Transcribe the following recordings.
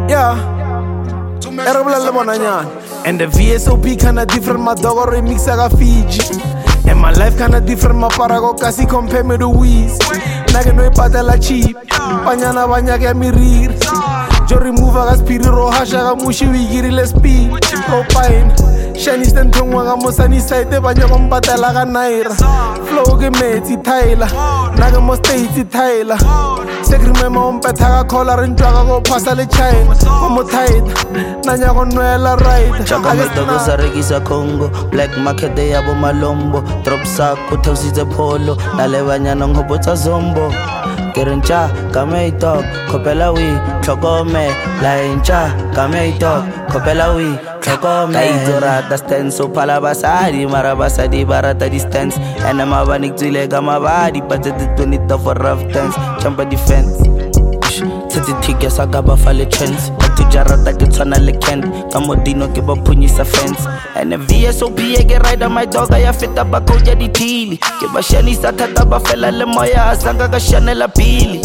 Yeah. And the VSOP kinda different, my dog or remix like Fiji. And my life kinda different, my parago kasi compare me to Weez. Nage no ipatela cheap, panyana banyake mirir. Jo remove aga spirit ro hasha ga mushi wigirile speed. Oh fine, shiny stand tongwa ga mosani side banya go mpatela ga naira. Flow ke metsi Tyler, nage mo state Tyler. Sekrime umpetha ga collar ntwa go phasa le China. Go mo tight, nanya go nwela right. Chaka metogo sa rekisa Congo, black market de yabo malombo. Drop sack uthositse pholo, nale banyana ngobotsa zombo. Kerencha kame itok, khopela wi tlhokome. Laencha kame itok, khopela wi tlhokome. Kaizora da stand so phala basadi, mara basadi barata distance. And I'm abanik tsile ka mabadi, but the 20 for rough dance. Champa defense. Tse tiga sa ka ba fale chance. Batho jarata ke tshwana le Kent, ka modino ke ba phunyisa fence. And the VSOP e ke rider my dog ya feta ba code ya ditili. Ke ba shanisa thata ba fela le moya sanga ka shanela pili.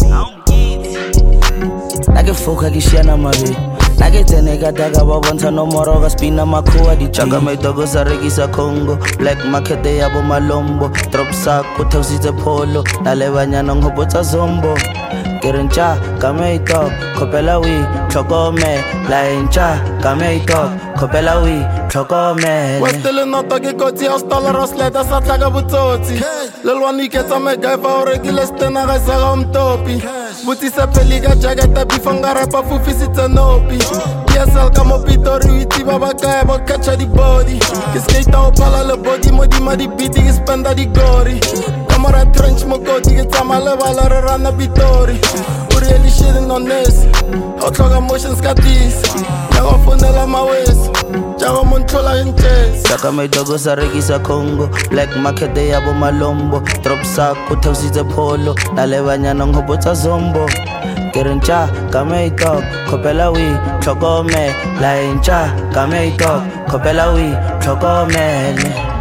Nake foka ke shana mabe. Nake tsene ka daga ba bontsha nomoro ka spina makhuwa di chaka my dog sa rekisa Congo, black market ya bo malombo. Drop sack uthositse pholo, nale banyana ngobotsa zombo. Kerencha kame itok, khopela wi tlhokome. Laencha kame itok, khopela wi tlhokome. Westele nota ke kotsi ya stala rosleta sa tlaka botsotsi. Lelwani ke tsa MacGyver o rekile stena ga sa ga umtopi. Butisa peli ka jacket before rapa fufisitse nopi. PSL ka mo Pitori witi ba kae ba catcha di body. Ke skate o pala le body modima di beat ke spenda di gori. Camera trench mo koti ke tsama le bala re rana Pitori. Really shitting on this. Hot log emotions got this. Jago fonela mawes. Jago montrola in chest. Chaka my dogo sa rekisa Congo, black market de yabo malombo. Drop sack uthositse pholo, nale banyana ngobotsa zombo. Kerencha kame itok, khopela wi tlhokome. Laencha kame itok, khopela wi tlhokome.